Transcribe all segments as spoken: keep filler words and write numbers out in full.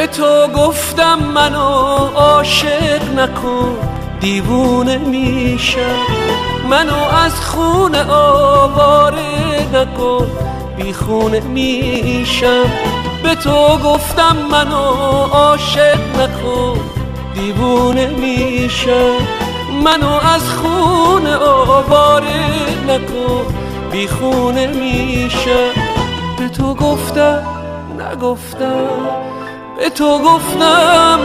به تو گفتم منو عاشق نکن دیوونه میشم، منو از خونه آواره نکن بی خونه میشم. به تو گفتم منو عاشق نکن دیوونه میشم، منو از خونه آواره نکن بی خونه میشم. به تو گفتم نگفتم، به تو گفتم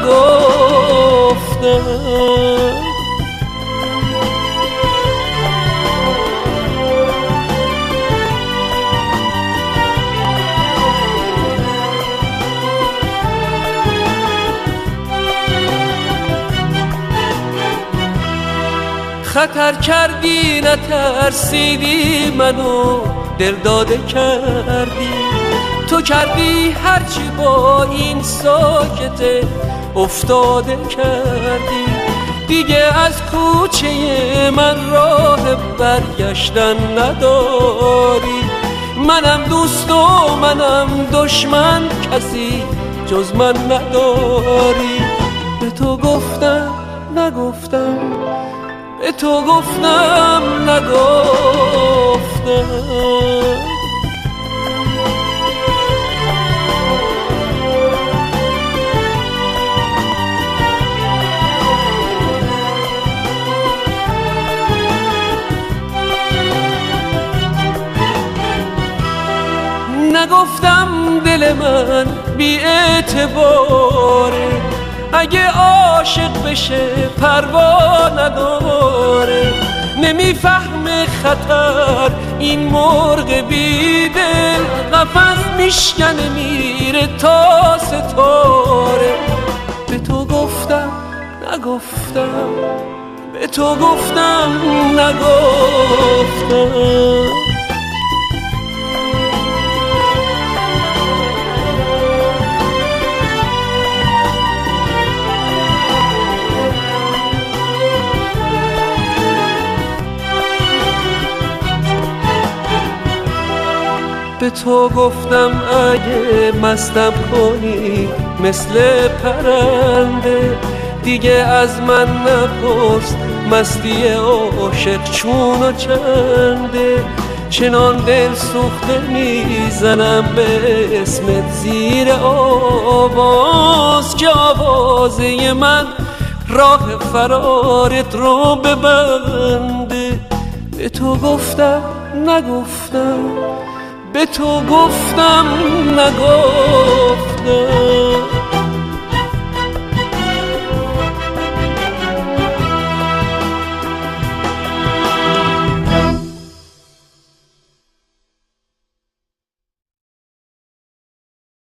نگفتم. خطر کردی نترسیدی منو دل داده کردی، تو کردی هرچی با این ساکته افتاده کردی. دیگه از کوچه من راه برگشتن نداری، منم دوست و منم دشمن کسی جز من نداری. به تو گفتم نگفتم، به تو گفتم نگفتم. نگفتم دل من بی اعتباره، اگه عاشق بشه پروا نداره. نمیفهمه خطر این مرغ بی دل، قفس میشکنه میره تا ستاره. به تو گفتم نگفتم، به تو گفتم نگفتم. به تو گفتم اگه مستم کنی مثل پرنده، دیگه از من نپرس مستی عاشق چون و چنده. چنان دل سوخته میزنم به اسمت زیر آواز که آوازه من راه فرارت رو ببنده. به تو گفتم نگفتم، به تو گفتم نگفتم.